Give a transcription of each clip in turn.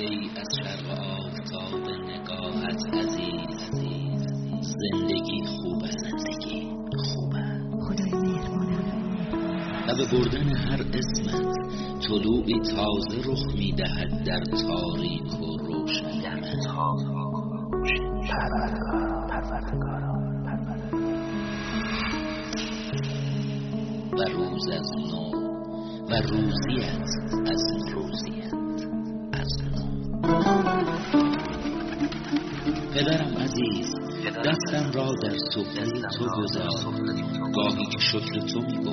ای از شرق آفتاب نگاهت عزیز، زندگی خوب است، زندگی خوب است. خدای مهربانه و به بردن هر اسمت طلوعی تازه رخ می‌دهد در تاریک و روشن. و روز از نو و روزیت از روزیت از نو. پدرم عزیز، دستم را در سفره تو گذار، گاهی که شکر تو میگو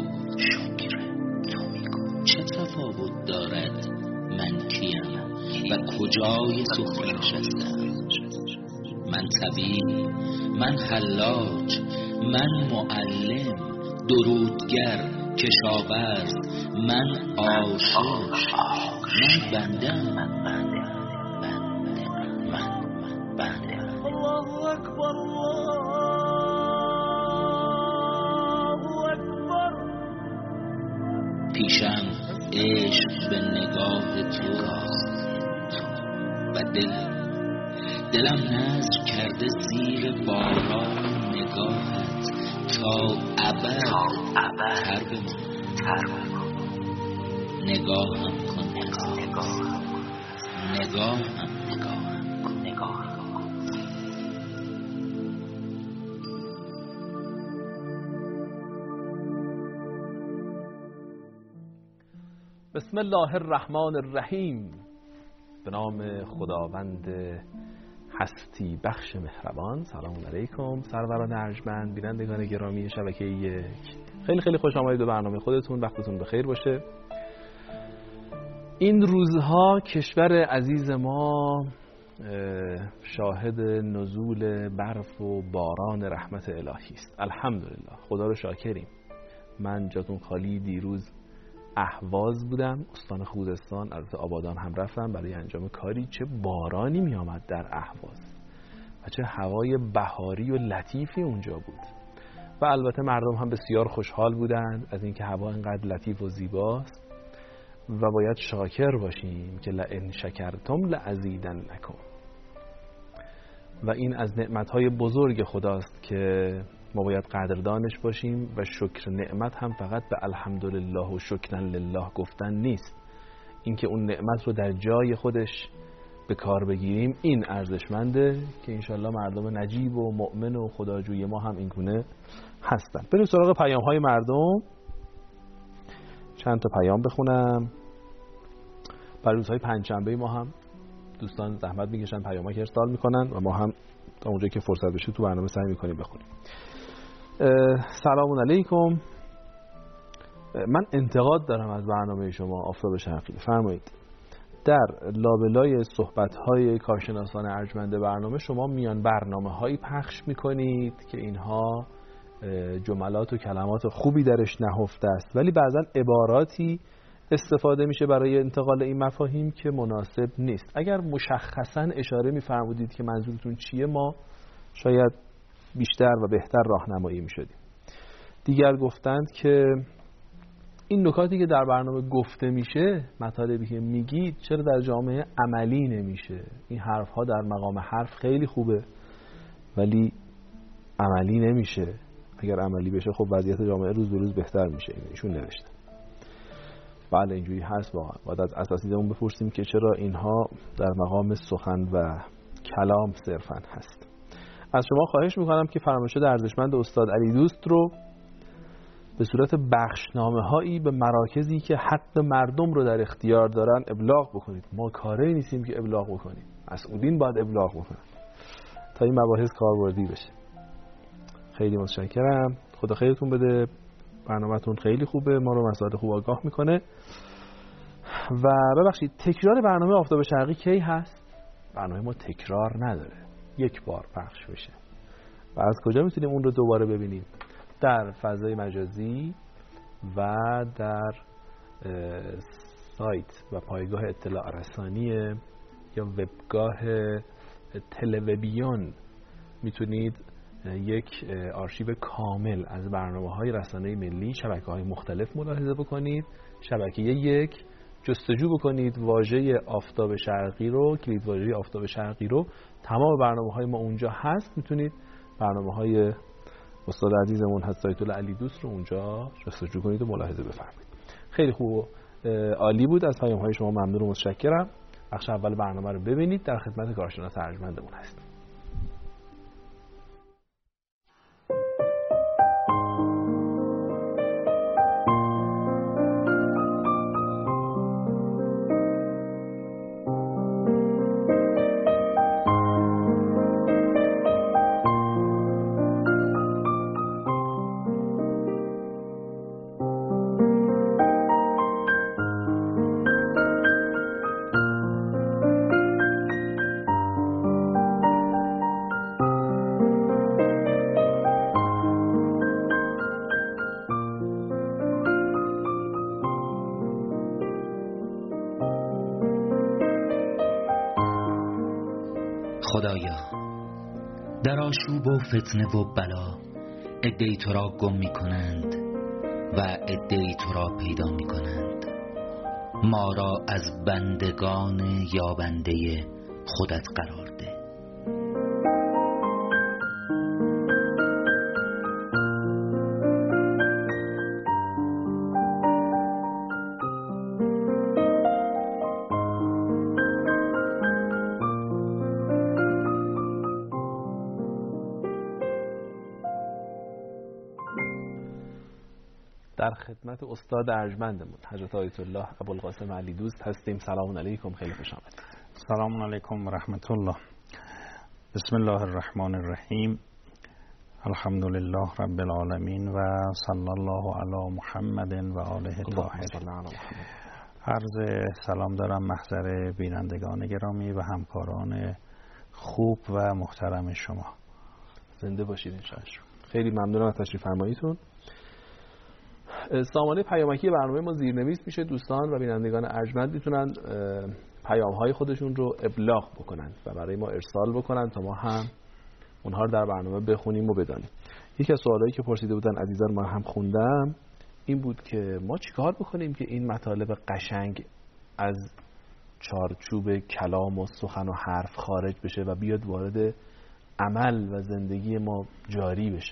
چه تفاوت دارد من کیم و کجای سفره نشستم؟ من طبیب، من حلاج، من معلم، درودگر، کشاورز، من عاشق، من بنده. الله اکبر، الله اکبر. پیشم عشق به نگاه توست و دلم نذر کرده زیر باران نگاهت تا ابد تر بماند. نگاهم کن، نگاهم. بسم الله الرحمن الرحیم. به نام خداوند هستی بخش مهربان. سلام علیکم سروران ارجمند، بینندگان گرامی شبکه یک. خیلی خیلی خوش آمدید به برنامه خودتون. وقتتون بخیر باشه. این روزها کشور عزیز ما شاهد نزول برف و باران رحمت الهی است. الحمدلله، خدا رو شاکریم. من جاتون خالی دیروز اهواز بودم، استان خوزستان، البته آبادان هم رفتم برای انجام کاری. چه بارانی می آمد در اهواز و چه هوای بهاری و لطیفی اونجا بود و البته مردم هم بسیار خوشحال بودند از اینکه هوا اینقدر لطیف و زیباست و باید شاکر باشیم که لئن شکرتم لازیدنکم. و این از نعمتهای بزرگ خداست که ما باید قدردانش باشیم و شکر نعمت هم فقط به الحمدلله و شکرا لله گفتن نیست. اینکه اون نعمت رو در جای خودش به کار بگیریم این ارزشمنده که انشالله مردم نجیب و مؤمن و خداجوی ما هم این گونه هستن. بریم سراغ پیام های مردم. چند تا پیام بخونم. برای روزهای پنجشنبه ما هم دوستان زحمت میکشن، پیام‌ها ارسال میکنن و ما هم تا اونجایی که فرصت بشه تو برنامه سعی میکنیم بخونیم. سلام علیکم. من انتقاد دارم از برنامه شما آفتاب شرقی. فرمایید. در لابلای صحبت‌های کارشناسان ارجمند برنامه شما میان برنامه‌هایی پخش میکنید که اینها جملات و کلمات خوبی درش نهفته است، ولی بعضا عباراتی استفاده میشه برای انتقال این مفاهیم که مناسب نیست. اگر مشخصاً اشاره می‌فرمودید که منظورتون چیه، ما شاید بیشتر و بهتر راهنمایی می‌شدیم. دیگر گفتند که این نکاتی که در برنامه گفته میشه، مطالبی که میگید، چرا در جامعه عملی نمیشه؟ این حرف‌ها در مقام حرف خیلی خوبه ولی عملی نمیشه. اگر عملی بشه خب وضعیت جامعه روز به روز بهتر میشه. ایشون نوشته. بله اینجوری هست واقعا. باید از اساتیدمون بپرسیم که چرا اینها در مقام سخن و کلام صرفاً هست. از شما خواهش میکنم که فرمایشات ارزشمند استاد علی دوست رو به صورت بخشنامه‌هایی به مراکزی که حق مردم رو در اختیار دارن ابلاغ بکنید. ما کاری نیستیم که ابلاغ بکنیم. مسئولین باید ابلاغ بکنن تا این مباحث کاربردی بشه. خیلی متشکرم. خدا خیرتون بده. برنامه‌تون خیلی خوبه، ما رو مسائل خوب آگاه میکنه. و ببخشید تکرار برنامه آفتاب شرقی کی هست؟ برنامه ما تکرار نداره، یک بار پخش میشه. و از کجا میتونیم اون رو دوباره ببینیم؟ در فضای مجازی و در سایت و پایگاه اطلاع رسانی یا وبگاه تلویزیون میتونید یک آرشیو کامل از برنامه‌های رسانه‌ای ملی، شبکه‌های مختلف ملاحظه بکنید. شبکه یک جستجو بکنید واژه آفتاب شرقی رو، کلید واژه آفتاب شرقی رو، تمام برنامه‌های ما اونجا هست. میتونید برنامه‌های استاد عزیزمون هست آیت الله علی دوست رو اونجا جستجو کنید و ملاحظه بفرمایید. خیلی خوب و عالی بود. از پیام‌های شما ممنون و متشکرم. بخش اول برنامه رو ببینید. در خدمت کارشناس ارجمندمون هستیم. خدایا، در آشوب و فتنه و بلا عده‌ای تو را گم می کنند و عده‌ای تو را پیدا می کنند. ما را از بندگان یابنده خودت قرار ده. در خدمت استاد ارجمندمون حضرت آیت الله ابوالقاسم علی دوست هستیم. سلام علیکم، خیلی خوش آمدید. سلام علیکم و رحمت الله. بسم الله الرحمن الرحیم. الحمد لله رب العالمین و صلی الله علی محمد و آله الطاهرین. عرض سلام دارم محضر بینندگان گرامی و همکاران خوب و محترم شما. زنده باشید انشاءالله. خیلی ممنونم از تشریف فرماییتون. سامانه پیامکی برنامه ما زیرنویس میشه. دوستان و بینندگان ارجمند میتونن پیام‌های خودشون رو ابلاغ بکنن و برای ما ارسال بکنن تا ما هم اونها رو در برنامه بخونیم و بدانیم. یکی از سوالایی که پرسیده بودن عزیزان ما هم خوندم این بود که ما چیکار بکنیم که این مطالب قشنگ از چارچوب کلام و سخن و حرف خارج بشه و بیاد وارد عمل و زندگی ما جاری بشه.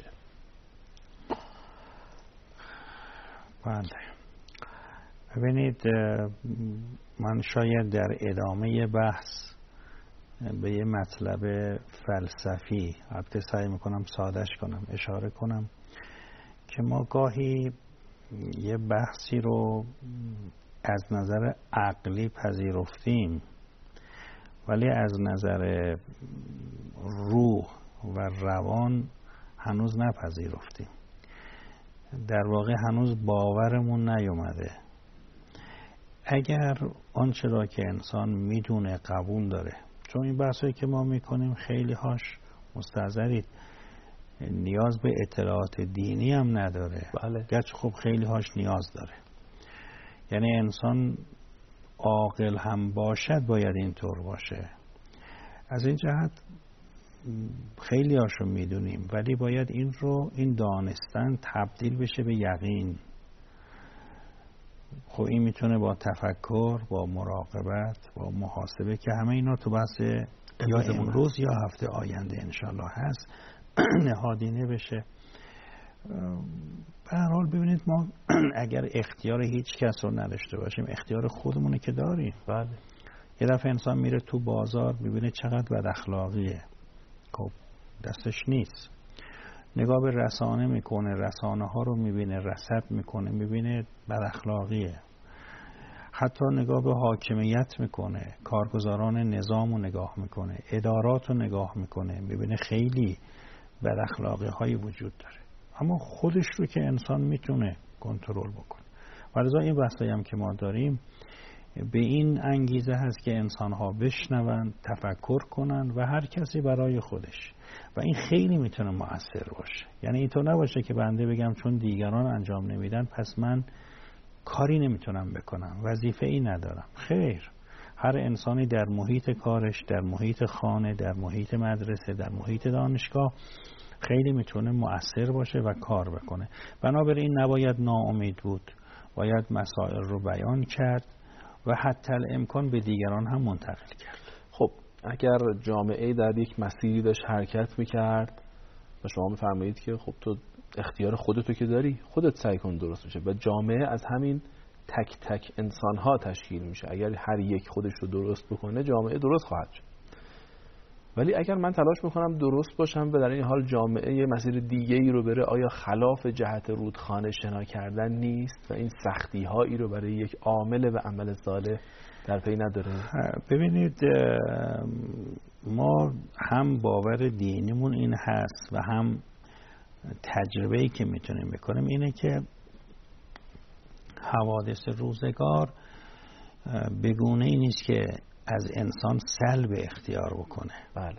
بله، ببینید من شاید در ادامه بحث به یه مطلب فلسفی البته سعی میکنم سادهش کنم اشاره کنم که ما گاهی یه بحثی رو از نظر عقلی پذیرفتیم ولی از نظر روح و روان هنوز نپذیرفتیم. در واقع هنوز باورمون نیومده. اگر آنچه را که انسان میدونه قبول داره، چون این بحثایی که ما میکنیم خیلی هاش مستحضرید نیاز به اطلاعات دینی هم نداره، بله. گرچه خب خیلی هاش نیاز داره. یعنی انسان عاقل هم باشد باید اینطور باشه. از این جهت خیلی هاشو میدونیم ولی باید این دانستن تبدیل بشه به یقین. خب این میتونه با تفکر، با مراقبت، با محاسبه که همه اینا تو بحث یا امروز یا هفته آینده انشالله هست نهادینه بشه. به هر حال ببینید ما اگر اختیار هیچ کس رو نداشته باشیم اختیار خودمونه که داریم. بله. یه دفعه انسان میره تو بازار ببینه چقدر بد اخلاقیه، خب دستش نیست. نگاه به رسانه میکنه، رسانه ها رو میبینه، رصد میکنه، میبینه بد اخلاقیه. حتی نگاه به حاکمیت میکنه، کارگزاران نظام رو نگاه میکنه، ادارات رو نگاه میکنه، میبینه خیلی بد اخلاقی هایی وجود داره. اما خودش رو که انسان میتونه کنترل بکنه. ولذا این بحثایی هم که ما داریم به این انگیزه هست که انسان ها بشنون، تفکر کنن و هر کسی برای خودش. و این خیلی میتونه مؤثر باشه. یعنی اینطور نباشه که بنده بگم چون دیگران انجام نمیدن پس من کاری نمیتونم بکنم، وظیفه ای ندارم. خیر، هر انسانی در محیط کارش، در محیط خانه، در محیط مدرسه، در محیط دانشگاه خیلی میتونه مؤثر باشه و کار بکنه. بنابراین نباید ناامید بود، باید مسائل رو بیان کرد و حتی الامکان به دیگران هم منتقل کرد. خب اگر جامعه در یک مسیری داشت حرکت میکرد و شما میفرمایید که خب تو اختیار خودتو که داری، خودت سعی کن درست بشه و جامعه از همین تک تک انسانها تشکیل میشه. اگر هر یک خودش رو درست بکنه جامعه درست خواهد شد. ولی اگر من تلاش میکنم درست باشم و در این حال جامعه یه مسیر دیگه ای رو بره، آیا خلاف جهت رودخانه شنا کردن نیست و این سختی هایی رو برای یک عامل و عمل صالح در پی نداره؟ ببینید ما هم باور دینیمون این هست و هم تجربه‌ای که میتونیم بکنیم اینه که حوادث روزگار به گونه‌ای نیست که از انسان سلب اختیار بکنه. بله.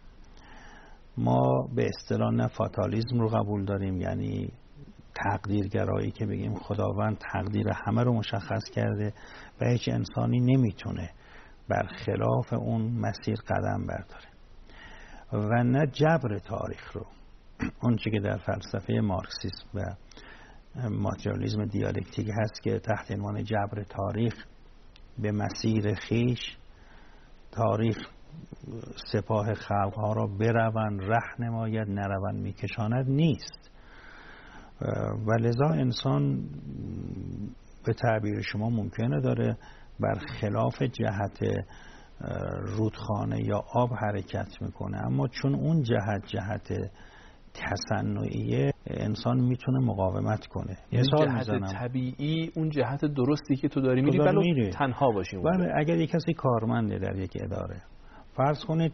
ما به اصطلاح نه فاتالیسم رو قبول داریم، یعنی تقدیرگرایی که بگیم خداوند تقدیر همه رو مشخص کرده و هیچ انسانی نمیتونه برخلاف اون مسیر قدم برداره، و نه جبر تاریخ رو، اون چیزی که در فلسفه مارکسیسم و ماتریالیسم دیالکتیک هست که تحت عنوان جبر تاریخ به مسیر خیش تاریخ سپاه خلقها را بروند ره نماید نروند میکشاند نیست. و لذا انسان به تعبیر شما ممکنه داره برخلاف جهت رودخانه یا آب حرکت میکنه، اما چون اون جهت تصنعیه انسان میتونه مقاومت کنه. جهت طبیعی، اون جهت درستی که تو داری میری بلو تنها باشی. بله، اگر یک کسی کارمنده در یک اداره، فرض کنید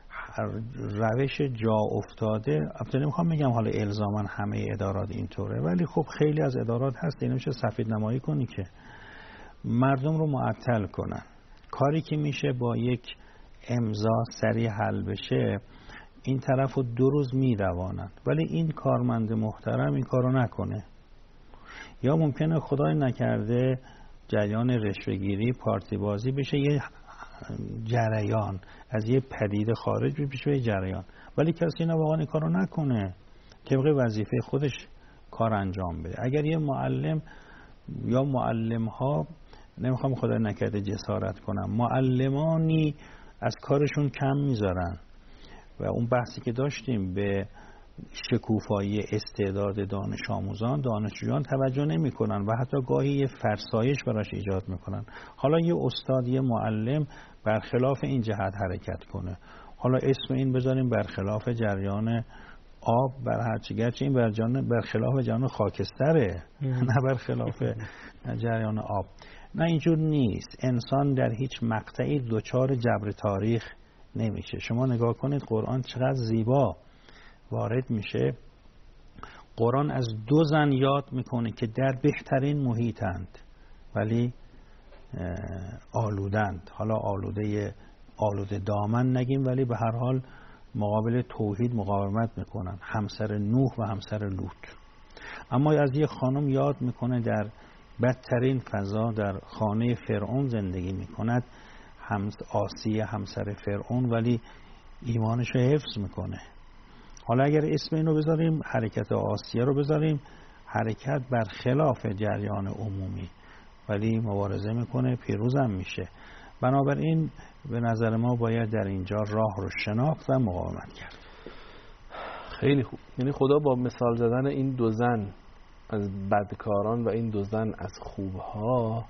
روش جا افتاده، البته نمیخوام میگم حالا الزاما همه ادارات اینطوره، ولی خب خیلی از ادارات هست نمیشه سفید نمایی کنی که مردم رو معطل کنن. کاری که میشه با یک امضا سریع حل بشه این طرف رو 2 روز میروانن، ولی این کارمند محترم این کارو نکنه. یا ممکنه خدای نکرده جریان رشوه‌گیری، پارتی بازی بشه یه جریان، از یه پدیده خارج بشه یه جریان، ولی کسی نه واقعا این کارو نکنه، طبق وظیفه خودش کار انجام بده. اگر یه معلم یا معلم ها، نمیخوام خدای نکرده جسارت کنم، معلمانی از کارشون کم میذارن و اون بحثی که داشتیم به شکوفایی استعداد دانش آموزان، دانشجویان توجه نمی کنن و حتی گاهی یه فرسایش براش ایجاد میکنن. حالا یه استاد، یه معلم برخلاف این جهت حرکت کنه، حالا اسم این بذاریم برخلاف جریان آب، بر هرچی گرچه این برخلاف جریان خاکستره نه برخلاف جریان آب. نه اینجور نیست. انسان در هیچ مقطعی دچار جبر تاریخ نمیشه. شما نگاه کنید قرآن چقدر زیبا وارد میشه. قرآن از 2 زن یاد میکنه که در بهترین محیطند ولی آلودند. حالا آلوده دامن نگیم، ولی به هر حال مقابل توحید مقاومت میکنن، همسر نوح و همسر لوط. اما از یک خانم یاد میکنه در بدترین فضا در خانه فرعون زندگی میکند، آسیه همسر فرعون، ولی ایمانش رو حفظ میکنه. حالا اگر اسم اینو بذاریم، حرکت آسیه رو بذاریم، حرکت بر خلاف جریان عمومی ولی مبارزه میکنه، پیروزم میشه. بنابراین به نظر ما باید در اینجا راه رو شناخت و مقاومت کرد. خیلی خوب. یعنی خدا با مثال زدن این 2 زن از بدکاران و این 2 زن از خوبها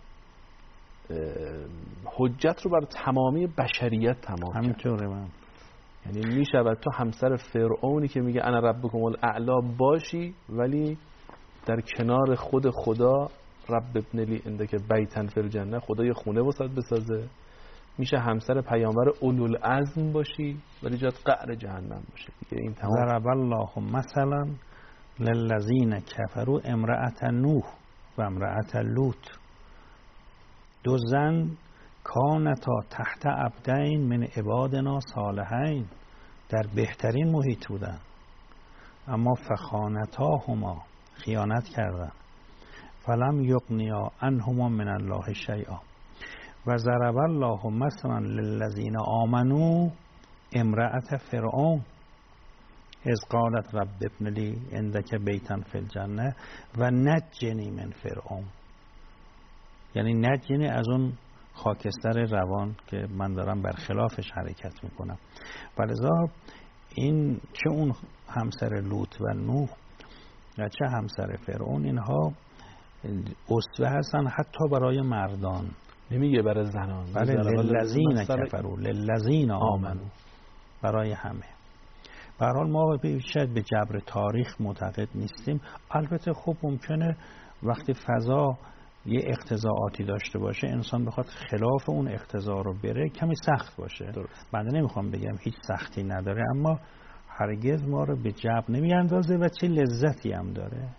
حجت رو بر تمامی بشریت تمام کرد. همینطوره من. یعنی میشود تو همسر فرعونی که میگه انا ربکم الاعلی باشی، ولی در کنار خود خدا رب ابن لی عندک بیتن فی الجنه، خدا یه خونه واسات بسازه. میشه همسر پیامبر اولوالعزم باشی ولی جات قعر جهنم باشه دیگه. این تمام. ضرب الله مثلا للذین کفروا امرأة نوح و امرأة لوط. 2 زن کانتا تحت عبدین من عبادنا صالحین، در بهترین محیط بودن، اما فخانتاهما، خیانت کردن، فلم یغنیا عنهما من الله شیئا و ضرب الله مثلا للذین آمنوا امرأة فرعون اذ قالت رب ابن لی عندک بیتا فی الجنه و نجنی من فرعون. یعنی نجنی از اون خاکستر روان که من دارم برخلافش حرکت میکنم. ولذا این چه اون همسر لوط و نوح و چه همسر فرعون، اینها اسوه هستن حتی برای مردان، نمیگه برای زنان. بله، للذین کفروا للذین آمنوا، برای همه. به هر حال ما شاید به جبر تاریخ معتقد نیستیم. البته خب ممکنه وقتی فضا یه اقتضاعاتی داشته باشه انسان بخواد خلاف اون اقتضا رو بره کمی سخت باشه. بنده نمیخوام بگم هیچ سختی نداره، اما هرگز ما رو به جبر نمیاندازه و چه لذتی هم داره.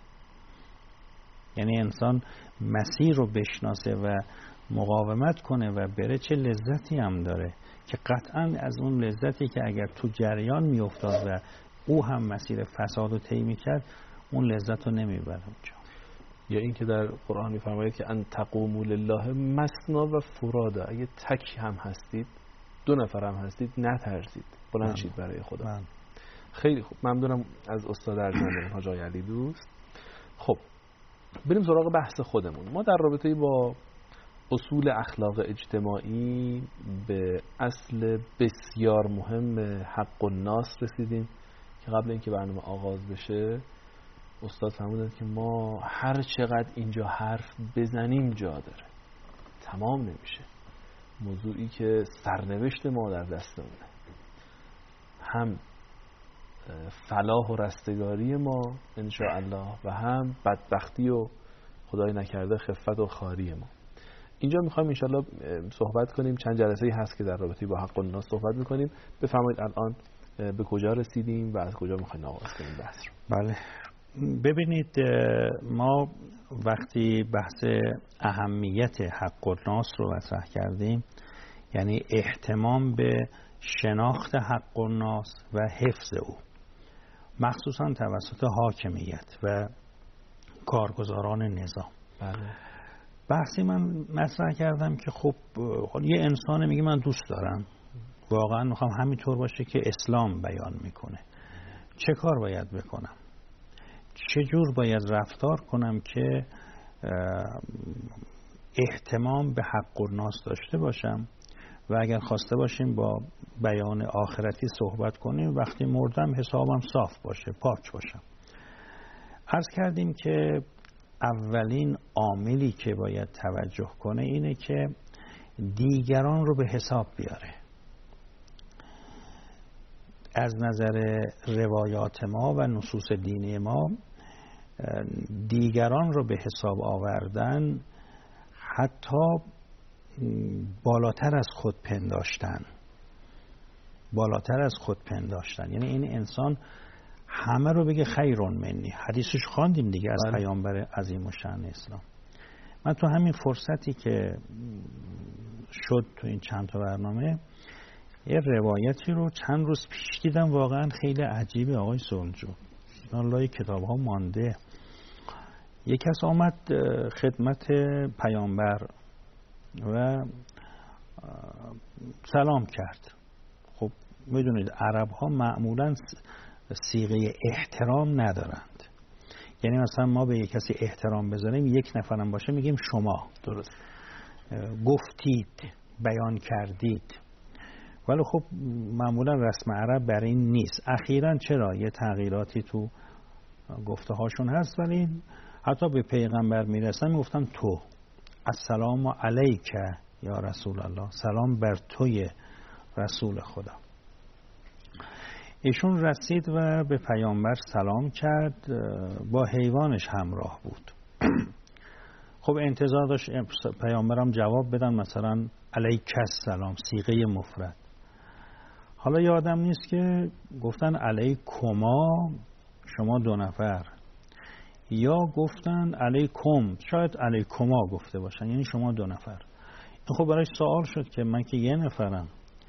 یعنی انسان مسیر رو بشناسه و مقاومت کنه و بره چه لذتی هم داره که قطعا از اون لذتی که اگر تو جریان میافتاد و او هم مسیر فساد رو طی میکرد اون لذت رو نمیبره اونجا. یا این که در قرآن میفرماید که ان تقوموا لله مثنا و فرادا، اگه تک هم هستید، 2 نفر هم هستید، نترسید، بلند شید برای خدا. خیلی خوب، ممنونم از استاد ارجمند حاج آقای علی دوست. خب بریم سراغ بحث خودمون. ما در رابطه با اصول اخلاق اجتماعی به اصل بسیار مهم حق الناس رسیدیم که قبل اینکه برنامه آغاز بشه استاد فرمودن که ما هر چقدر اینجا حرف بزنیم جا داره، تمام نمیشه. موضوعی که سرنوشت ما در دستمونه، هم فلاح و رستگاری ما انشاءالله و هم بدبختی و خدای نکرده خفت و خاری ما. اینجا میخوایم انشاءالله صحبت کنیم. چند جلسه‌ای هست که در رابطه با حق الناس صحبت میکنیم. بفرمایید الان به کجا رسیدیم و از کجا میخوایم آغاز کنیم بحث رو؟ بله، ببینید ما وقتی بحث اهمیت حق الناس رو مطرح کردیم، یعنی اهتمام به شناخت حق الناس و حفظ او، مخصوصا توسط حاکمیت و کارگزاران نظام. بله. بحثی من مطرح کردم که خب یه انسان میگه من دوست دارم، واقعا میخوام همینطور باشه که اسلام بیان میکنه، چه کار باید بکنم؟ چه جور باید رفتار کنم که اهتمام به حق الناس داشته باشم و اگر خواسته باشیم با بیان آخرتی صحبت کنیم، وقتی مردم حسابم صاف باشه، پاک باشم. عرض کردیم که اولین عاملی که باید توجه کنه اینه که دیگران رو به حساب بیاره. از نظر روایات ما و نصوص دینی ما دیگران رو به حساب آوردن حتی بالاتر از خود پنداشتن، یعنی این انسان همه رو بگه خیرون منی. حدیثش خواندیم دیگه از پیامبر عظیم الشأن اسلام. من تو همین فرصتی که شد تو این چند تا برنامه یه روایتی رو چند روز پیش دیدم، واقعا خیلی عجیبه آقای سلجو، لای کتاب ها مانده. یک کس آمد خدمت پیامبر و سلام کرد. خب میدونید عرب ها معمولا صیغه احترام ندارند، یعنی مثلا ما به یک کسی احترام بذاریم یک نفرم باشه میگیم شما، درست گفتید، بیان کردید، ولی خب معمولا رسم عرب بر این نیست. اخیراً چرا یه تغییراتی تو گفته هاشون هست، ولی حتی به پیغمبر میرسن میگفتن تو، السلام علیک یا رسول الله، سلام بر توی رسول خدا. ایشون رسید و به پیامبر سلام کرد، با حیوانش همراه بود. خب انتظار داشت پیامبرم جواب بدن مثلا علیک السلام، صیغه مفرد. حالا یادم نیست که گفتن علیکما، شما 2 نفر، یا گفتن علیکم، شاید علیکما گفته باشن، یعنی شما 2 نفر. این خب برای سوال شد که من که 1 نفرم.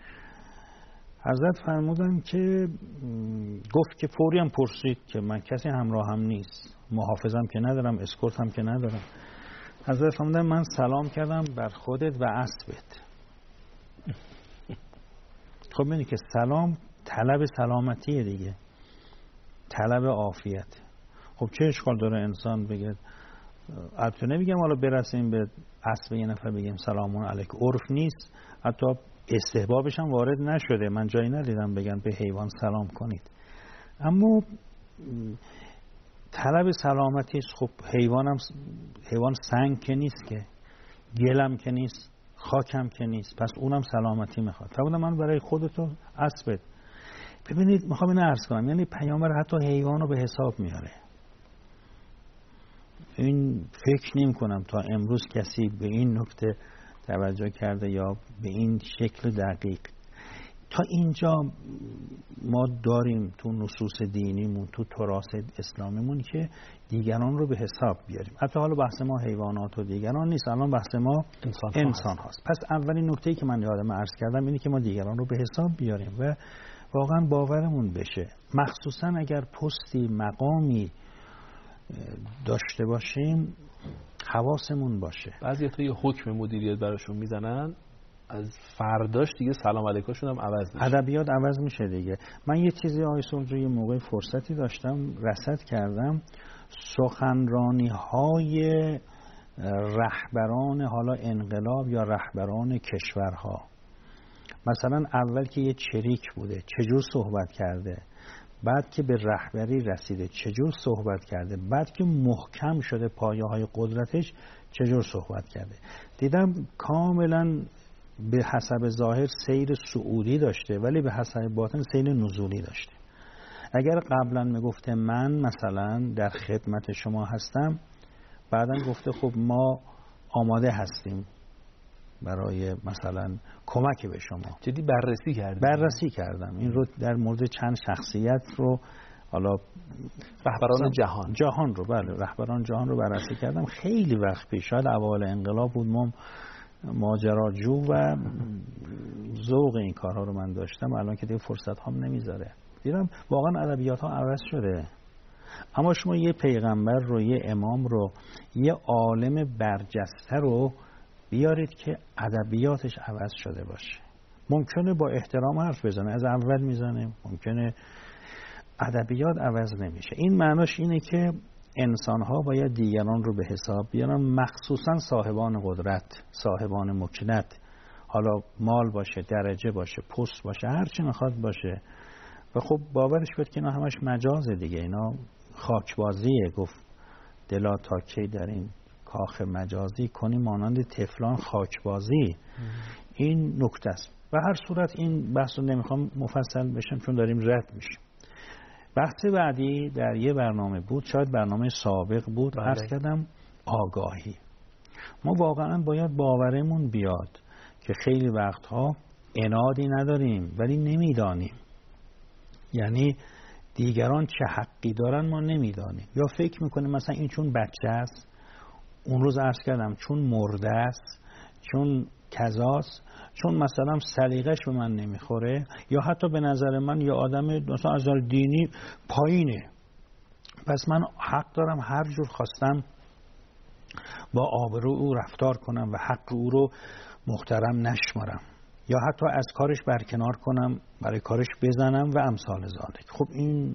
حضرت فرمودن که گفت که فوری هم پرسید که من کسی همراهم نیست، محافظم که ندارم، اسکورتم که ندارم. حضرت فرمودن من سلام کردم بر خودت و اسبت. خب ببینید که سلام طلب سلامتیه دیگه، طلب عافیت. خب چه اشکال داره انسان بگه البته نمیگم حالا برسیم به اسب یه نفر بگیم سلام علیکم، عرف نیست، حتی استحبابش هم وارد نشده، من جایی ندیدم بگن به حیوان سلام کنید. اما طلب سلامتیش، خب حیوان سنگ که نیست، که گلم که نیست، خاکم که نیست، پس اونم سلامتی میخواد. فرمودم من برای خودتو اسبت. ببینید میخوام اینو عرض کنم، یعنی پیامبر حتی حیوان رو به حساب میاره. این فکر نمی کنم تا امروز کسی به این نکته توجه کرده یا به این شکل دقیق. تا اینجا ما داریم تو نصوص دینیمون، تو تراث اسلامیمون که دیگران رو به حساب بیاریم. حتی حالا بحث ما حیوانات و دیگران نیست، الان بحث ما انسان هاست. پس اولین نکته‌ای که من یادم عرض کردم اینه که ما دیگران رو به حساب بیاریم و واقعا باورمون بشه، مخصوصا اگر پستی مقامی داشته باشیم حواسمون باشه. بعضی تا یه حکم مدیریت براشون میزنن، از فرداش دیگه سلام علیکمشون هم عوض میشه، ادبیات عوض میشه دیگه. من یه چیزی آقای سلطانی یه موقع فرصتی داشتم رصد کردم، سخنرانی های رهبران حالا انقلاب یا رهبران کشورها، مثلا اول که یه چریک بوده چجور صحبت کرده، بعد که به رهبری رسیده چجور صحبت کرده، بعد که محکم شده پایه های قدرتش چجور صحبت کرده. دیدم کاملا به حسب ظاهر سیر صعودی داشته ولی به حسب باطن سیر نزولی داشته. اگر قبلا میگفته من مثلا در خدمت شما هستم، بعدا گفته خب ما آماده هستیم برای مثلا کمک به شما. جدی بررسی کردم این رو در مورد چند شخصیت رو، حالا رهبران جهان رو، بله رهبران جهان رو بررسی کردم. خیلی وقت پیش، شاید اوایل انقلاب بود، ماجراجو و ذوق این کارها رو من داشتم. الان که دیگه فرصت هم نمیذاره. دیدم واقعا ادبیات ها عوض شده. اما شما یه پیغمبر رو، یه امام رو، یه عالم برجسته رو بیارید که ادبیاتش عوض شده باشه. ممکنه با احترام حرف بزنه، از اول میزنه، ممکنه ادبیات عوض نمیشه. این معناش اینه که انسان‌ها باید دیگران رو به حساب بیارن، مخصوصا صاحبان قدرت، صاحبان مکنت، حالا مال باشه، درجه باشه، پست باشه، هر چی میخواد باشه. و خب باورش باید که اینا همش مجازه دیگه، اینا خاکبازیه. گفت دلا تا کی در این کاخ مجازی کنی مانند تفلان خاکبازی. این نکته است. و هر صورت این بحث رو نمیخوام مفصل بشم چون داریم رد میشیم. بحث بعدی در یه برنامه بود، شاید برنامه سابق بود، عرض کردم آگاهی. ما واقعا باید باورمون بیاد که خیلی وقتها عنادی نداریم ولی نمیدانیم، یعنی دیگران چه حقی دارن ما نمیدانیم، یا فکر میکنیم مثلا این چون بچه است، اون روز عرض کردم چون مرده است، چون کذاست، چون مثلا سلیقش به من نمیخوره، یا حتی به نظر من یا آدم مثلا از نظر دینی پایینه، پس من حق دارم هر جور خواستم با آبرو او رفتار کنم و حق او رو محترم نشمارم، یا حتی از کارش برکنار کنم، برای کارش بزنم و امثال ذالک. خب این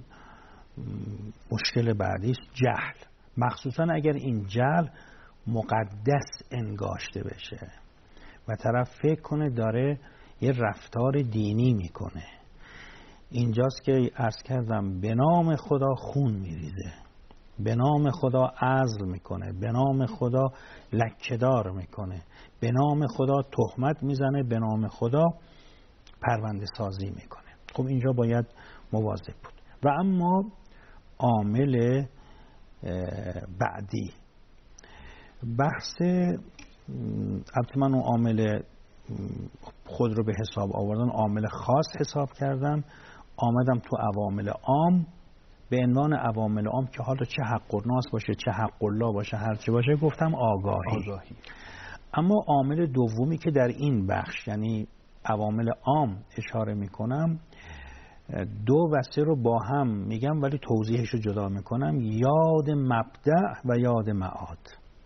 مشکل بعدی است، جهل. مخصوصا اگر این جهل مقدس انگاشته بشه و طرف فکر کنه داره یه رفتار دینی میکنه. اینجاست که عرض کردم به نام خدا خون میریزه، به نام خدا عزل میکنه، به نام خدا لکه‌دار میکنه، به نام خدا تهمت میزنه، به نام خدا پرونده سازی میکنه. خب اینجا باید مواظب بود. و اما عامل بعدی، بحث، البته من اون عامل خود رو به حساب آوردن عامل خاص حساب کردم، آمدم تو عوامل عام به عنوان عوامل عام که حالا چه حق الناس باشه، چه حق الله باشه، هر چی باشه، گفتم آگاهی. اما عامل دومی که در این بخش یعنی عوامل عام اشاره میکنم، 2 و 3 رو با هم میگم ولی توضیحش رو جدا میکنم، یاد مبدأ و یاد معاد.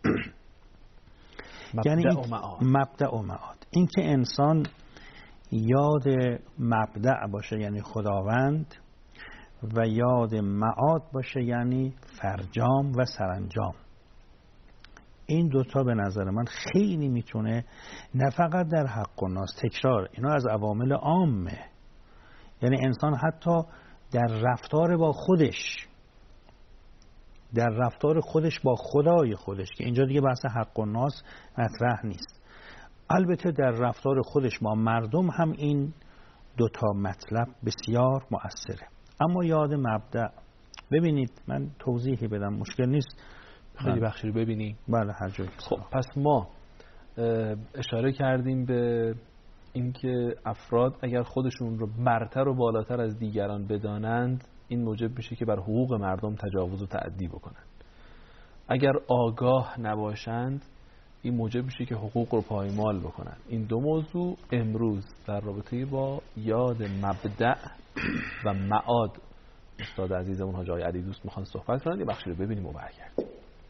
یعنی مبدأ و معاد، این که انسان یاد مبدأ باشه یعنی خداوند، و یاد معاد باشه یعنی فرجام و سرانجام. این دوتا به نظر من خیلی میتونه نه فقط در حق و ناس، تکرار اینا از عوامل عامه، یعنی انسان حتی در رفتار با خودش، در رفتار خودش با خدای خودش، که اینجا دیگه بحث حق و ناس مطرح نیست، البته در رفتار خودش با مردم هم این دوتا مطلب بسیار مؤثره. اما یاد مبدأ، ببینید من توضیحی بدم، مشکل نیست خیلی بخشی رو ببینیم. بله هر جایی. خب پس ما اشاره کردیم به اینکه افراد اگر خودشون رو برتر و بالاتر از دیگران بدانند، این موجب میشه که بر حقوق مردم تجاوز و تعدی بکنند. اگر آگاه نباشند، این موجب میشه که حقوق رو پایمال بکنن. این دو موضوع امروز در رابطه با یاد مبدأ و معاد استاد عزیزمون حاج آقای علی دوست میخوان صحبت کنن. یه بخشی رو ببینیم و برگردیم.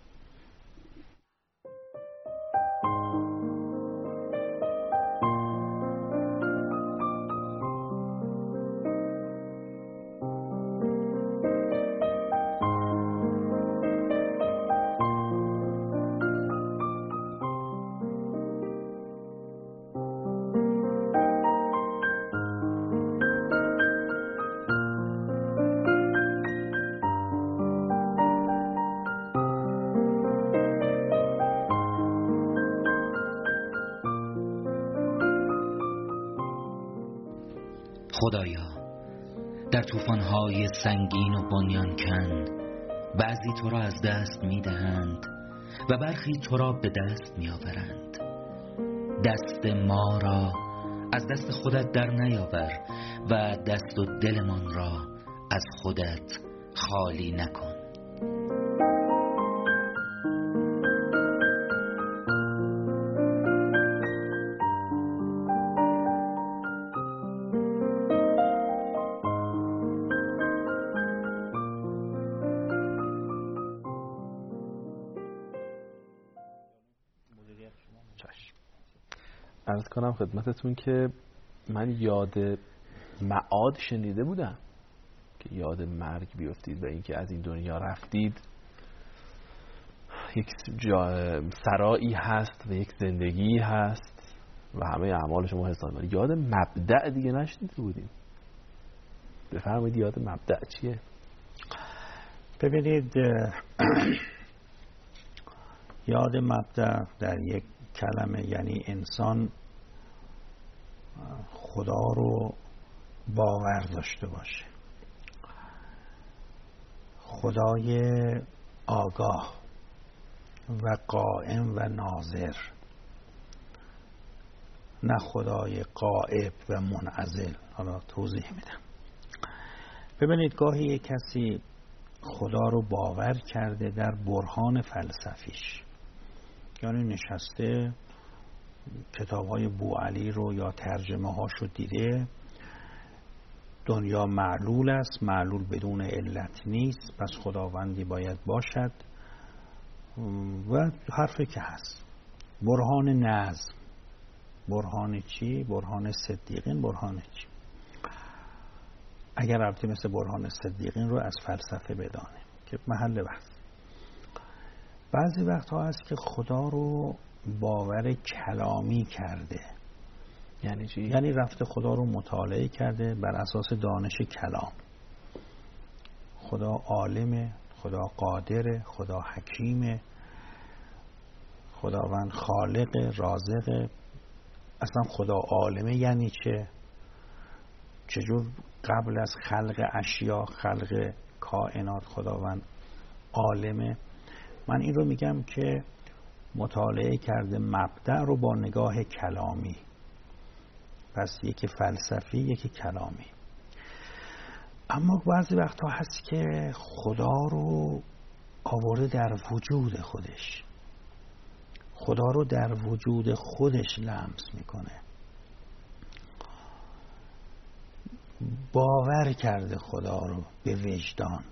خدایا، در طوفان‌های سنگین و بنیانکن بعضی تو را از دست می‌دهند و برخی تو را به دست می‌آورند. دست ما را از دست خودت در نیاور و دست و دلمان را از خودت خالی نکن. عرض کنم خدمتتون که من یاد معاد شنیده بودم که یاد مرگ بیفتید و اینکه از این دنیا رفتید، یک سرایی هست و یک زندگی هست و همه اعمال شما حساب. ولی یاد مبدأ دیگه نشنیده بودیم. بفرمایید یاد مبدأ چیه؟ ببینید یاد مبدأ در یک کلمه یعنی انسان خدا رو باور داشته باشه، خدای آگاه و قائم و ناظر، نه خدای غائب و منعزل. حالا توضیح میدم. ببینید گاهی یک کسی خدا رو باور کرده در برهان فلسفیش، یعنی نشسته کتاب‌های بوعلی رو یا ترجمه هاشو دیده، دنیا معلول است، معلول بدون علت نیست، پس خداوندی باید باشد و حرفی که هست. برهان نظم، برهان چی؟ برهان صدیقین. برهان چی؟ اگر البته مثل برهان صدیقین رو از فلسفه بدانیم که محل بحث. بعضی وقتها هست که خدا رو باور کلامی کرده. یعنی چی؟ یعنی رفته خدا رو مطالعه کرده بر اساس دانش کلام. خدا عالمه، خدا قادره، خدا حکیمه، خداوند خالق، رازقه. اصلا خدا عالمه یعنی چه؟ چجور قبل از خلق اشیا، خلق کائنات خداوند عالمه؟ من این رو میگم که مطالعه کرده مبدأ رو با نگاه کلامی. پس یکی فلسفی، یکی کلامی. اما بعضی وقتا هست که خدا رو آورده در وجود خودش، خدا رو در وجود خودش لمس میکنه، باور کرده خدا رو به وجدان.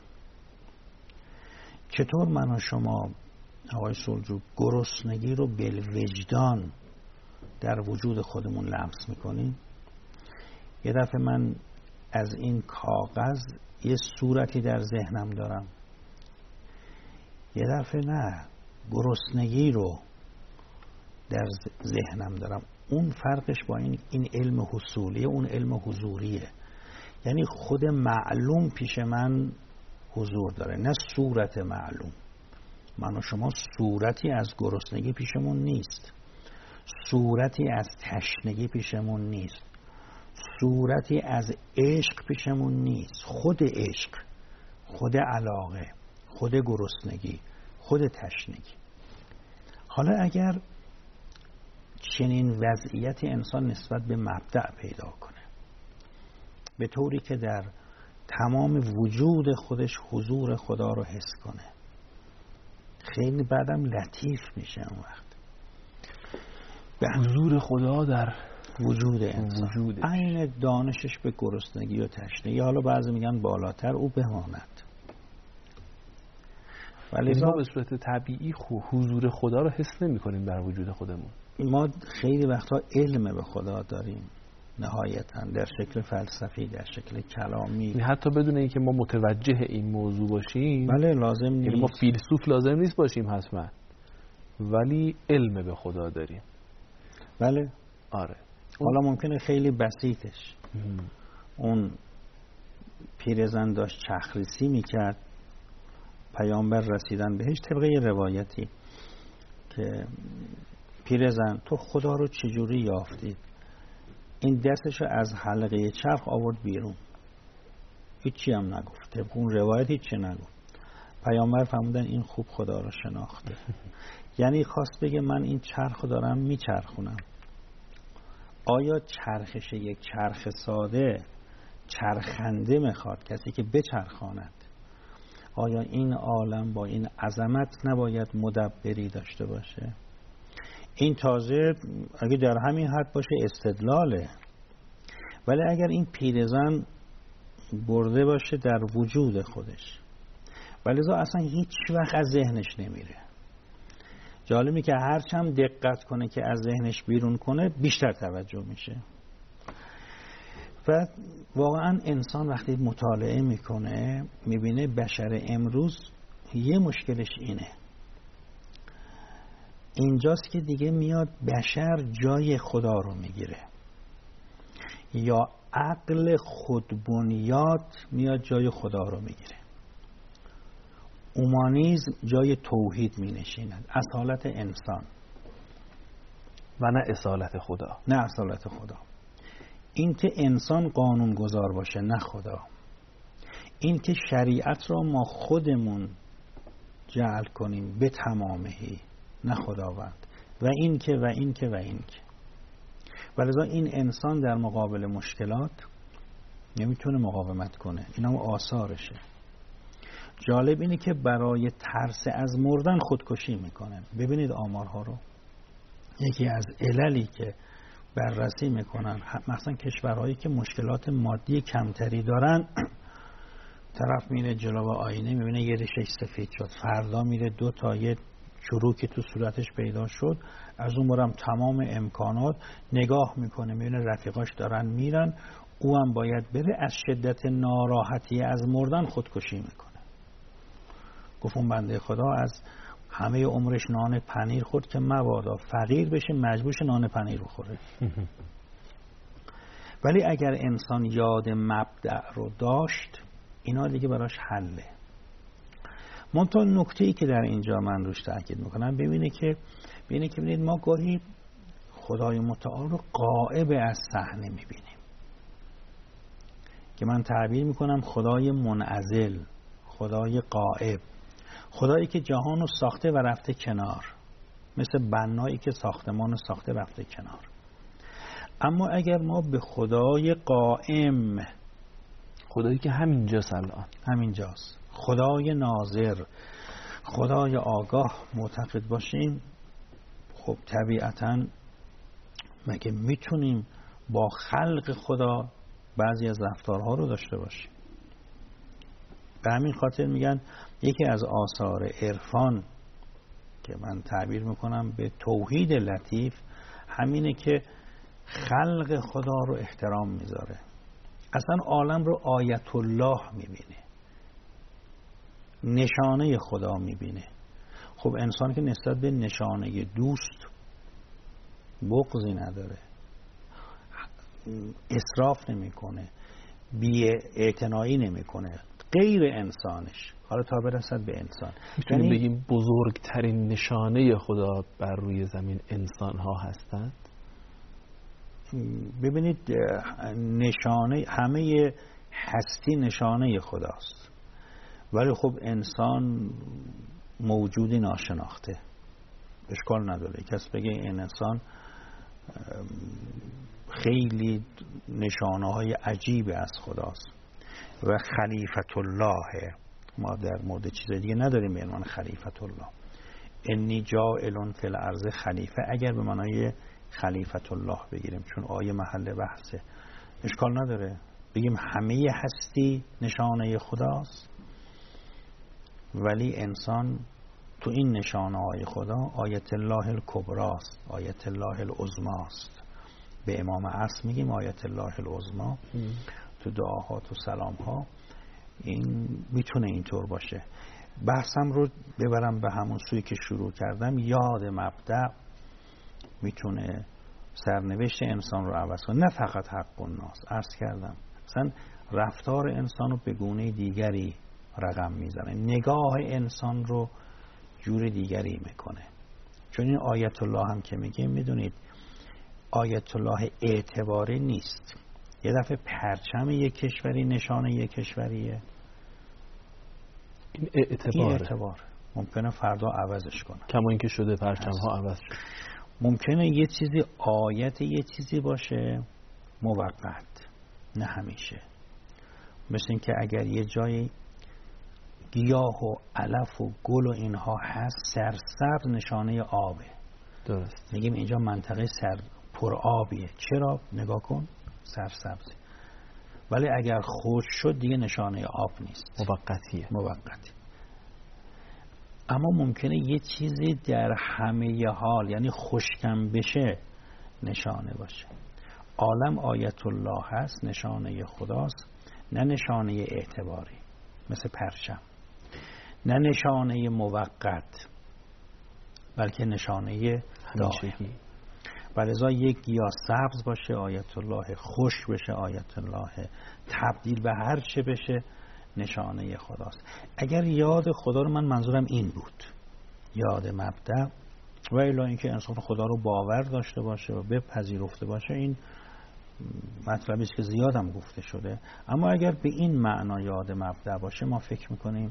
چطور من و شما آقای سلجوق گرسنگی رو به وجدان در وجود خودمون لمس میکنیم؟ یه دفعه من از این کاغذ یه صورتی در ذهنم دارم، یه دفعه نه، گرسنگی رو در ذهنم دارم. اون فرقش با این علم حصولیه، اون علم حضوریه. یعنی خود معلوم پیش من حضور داره، نه صورت معلوم. من و شما صورتی از گرسنگی پیشمون نیست، صورتی از تشنگی پیشمون نیست، صورتی از عشق پیشمون نیست. خود عشق، خود علاقه، خود گرسنگی، خود تشنگی. حالا اگر چنین وضعیت انسان نسبت به مبدأ پیدا کنه، به طوری که در تمام وجود خودش حضور خدا رو حس کنه، خیلی بعدم لطیف میشه. اون وقت به حضور خدا در وجود انسان، عین دانشش به گرسنگی و تشنگی، حالا بعضی میگن بالاتر، او بماند. ولی ما به صورت طبیعی حضور خدا رو حس نمی کنیم در وجود خودمون. ما خیلی وقتا علم به خدا داریم نهایتاً، در شکل فلسفی، در شکل کلامی، حتی بدون اینکه ما متوجه این موضوع باشیم. بله لازم نیست، ما فیلسوف لازم نیست باشیم حتما، ولی علم به خدا داریم. بله آره. حالا ممکنه خیلی بسیطش اون پیرزن داشت چخریسی میکرد، پیامبر رسیدن بهش طبقه روایتی که پیرزن تو خدا رو چجوری یافتید؟ این دستشو از حلقه چرخ آورد بیرون، هیچی هم نگفت، طبق اون روایت هیچی نگفت. پیامبر فرمودن این خوب خدا رو شناخته. یعنی خواست بگه من این چرخ رو دارم میچرخونم. آیا چرخش یک چرخ ساده چرخنده میخواد کسی که بچرخاند؟ آیا این عالم با این عظمت نباید مدبری داشته باشه؟ این تازه اگه در همین حد باشه استدلاله، ولی اگر این پیرزن برده باشه در وجود خودش، ولی اصلا هیچ وقت از ذهنش نمیره. جالبی که هرچند دقت کنه که از ذهنش بیرون کنه بیشتر توجه میشه. و واقعا انسان وقتی مطالعه میکنه میبینه بشر امروز یه مشکلش اینجاست که دیگه میاد بشر جای خدا رو میگیره، یا عقل خودبنیاد میاد جای خدا رو میگیره، اومانیزم جای توحید می نشیند، اصالت انسان و نه اصالت خدا. نه اصالت خدا. این که انسان قانون گذار باشه، نه خدا. این که شریعت را ما خودمون جعل کنیم به تمامهی، نه خداوند. و این که ولذا این انسان در مقابل مشکلات نمیتونه مقاومت کنه، این هم آثارشه. جالب اینه که برای ترس از مردن خودکشی میکنن. ببینید آمارها رو. یکی از عللی که بررسی میکنن، مثلا کشورهایی که مشکلات مادی کمتری دارن، طرف میره جلو آینه میبینه یه ریشش سفید شد، فردا میره 2 تا یه چروکی تو صورتش پیدا شد، از اون برم تمام امکانات نگاه میکنه میبینه رفیقاش دارن میرن، او هم باید بره، از شدت ناراحتی از مردن خودکشی میکنه. گفتم بنده خدا از همه عمرش نان پنیر خورد که مبادا فقیر بشه مجبورش نان پنیر بخوره. ولی اگر انسان یاد مبدأ رو داشت، اینا دیگه براش حله. منتها نکته‌ای که در اینجا من روش تاکید میکنم ببینید ما گاهی خدای متعال رو غائب از صحنه میبینیم، که من تعبیر میکنم خدای منعزل، خدای غائب، خدایی که جهان رو ساخته و رفته کنار، مثل بنایی که ساختمان رو ساخته رفته کنار. اما اگر ما به خدای قائم، خدایی که همینجاست، الان همینجاست، خدای ناظر، خدای آگاه معتقد باشیم، خب طبیعتاً مگه میتونیم با خلق خدا بعضی از رفتارها رو داشته باشیم؟ به همین خاطر میگن یکی از آثار عرفان که من تعبیر میکنم به توحید لطیف همینه که خلق خدا رو احترام میذاره، اصلا عالم رو آیت الله میبینه، نشانه خدا میبینه. خب انسان که نسبت به نشانه دوست بغضی نداره، اسراف نمیکنه، بی‌اعتنایی نمیکنه، غیر انسانش، حالا تا برسد به انسان. میتونیم بگیم بزرگترین نشانه خدا بر روی زمین انسان ها هستند؟ ببینید نشانه همه هستی نشانه خداست، ولی خب انسان موجودی ناشناخته، اشکال نداره کس بگه این انسان خیلی نشانه های عجیب از خداست و خلیفت الله. ما در مورد چیز دیگه نداریم به عنوان خلیفت الله. انی جاعل فی الارض خلیفه، اگر به معنای خلیفت الله بگیریم چون آیه محل بحثه اشکال نداره، بگیم همه هستی نشانه خداست، ولی انسان تو این نشانه های خدا آیت الله الکبراست، آیت الله العظماست. به امام عصر میگیم آیت الله العظما تو دعاها تو سلام ها. این میتونه اینطور باشه. بحثم رو ببرم به همون سوی که شروع کردم، یاد مبدأ میتونه سرنوشت انسان رو عوض کنه، نه فقط حق الناس. عرض کردم مثلا رفتار انسان رو به گونه دیگری رقم میزنه، نگاه انسان رو جور دیگری میکنه. چون این آیت الله هم که میگیم میدونید آیت الله اعتباری نیست. یه دفعه پرچم یک کشوری نشانه یک کشوریه، این اعتبار ممکنه فردا عوضش کنه، کما اینکه شده پرچم ها عوض شد. ممکنه یه چیزی آیت یه چیزی باشه موقت، نه همیشه. مثل این که اگر یه جایی گیاه و علف و گل و اینها هست سرسبز نشانه آبه، درست، میگیم اینجا منطقه پر آبیه. چرا؟ نگاه کن سرسبزه. ولی اگر خشک شد دیگه نشانه آب نیست، موقتی. اما ممکنه یه چیزی در همه حال یعنی خشکم بشه نشانه باشه. عالم آیت الله هست، نشانه خداست، نه نشانه اعتباری مثل پرچم، نه نشانه موقت بلکه نشانه دائم. ولذا یک گیاه سبز باشه آیت الله، خشک بشه آیت الله، تبدیل به هر چه بشه نشانه خداست. اگر یاد خدا رو، من منظورم این بود، یاد مبدأ، و الا اینکه انسان خدا رو باور داشته باشه و بپذیرفته باشه، این مطلبی است که زیادم گفته شده. اما اگر به این معنا یاد مبدأ باشه ما فکر میکنیم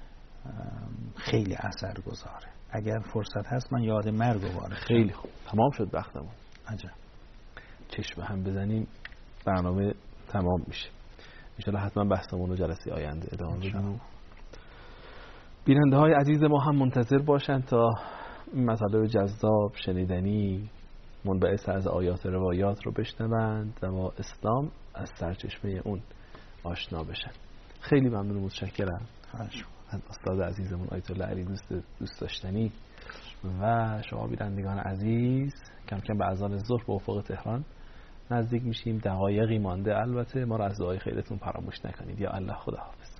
خیلی اثرگذاره. اگر فرصت هست من یاد مرگ رو وارد. خیلی خوب، تمام شد وقتمون. عجب. چشم هم بزنیم برنامه تمام میشه. انشالله حتما بحثمون رو جلسه آینده ادامه بدیم. بیننده های عزیز ما هم منتظر باشن تا این مطالب جذاب شنیدنی منبعث از آیات روایات رو بشنوند و با اسلام از سرچشمه اون آشنا بشن. خیلی ممنون و متشکرم از استاد عزیزمون آیت الله علی دوست داشتنی و شما بینندگان عزیز. کم کم به اذان ظهر به افق تهران نزدیک میشیم، دقایقی مانده. البته ما رو از دعای خیرتون فراموش نکنید. یا الله، خداحافظ.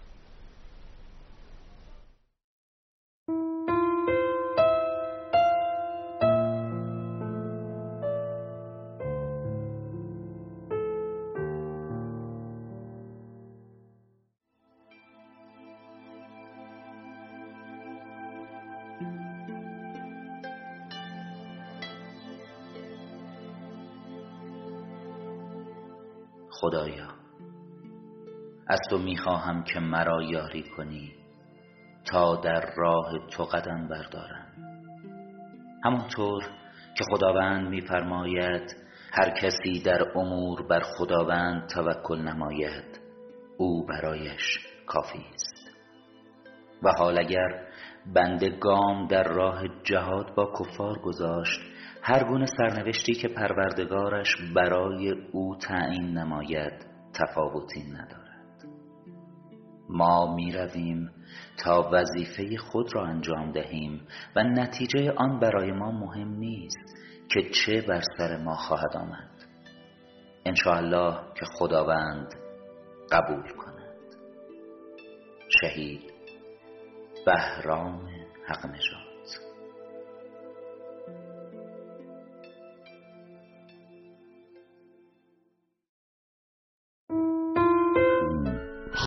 خدایا، از تو میخواهم که مرا یاری کنی تا در راه تو قدم بردارم. همانطور که خداوند میفرماید هر کسی در امور بر خداوند توکل نماید او برایش کافی است. و حال اگر بنده گام در راه جهاد با کفار گذاشت، هر گونه سرنوشتی که پروردگارش برای او تعیین نماید تفاوتی ندارد. ما می رویم تا وظیفه خود را انجام دهیم و نتیجه آن برای ما مهم نیست که چه بر سر ما خواهد آمد. انشاءالله که خداوند قبول کند. شهید بهرام حق نژاد.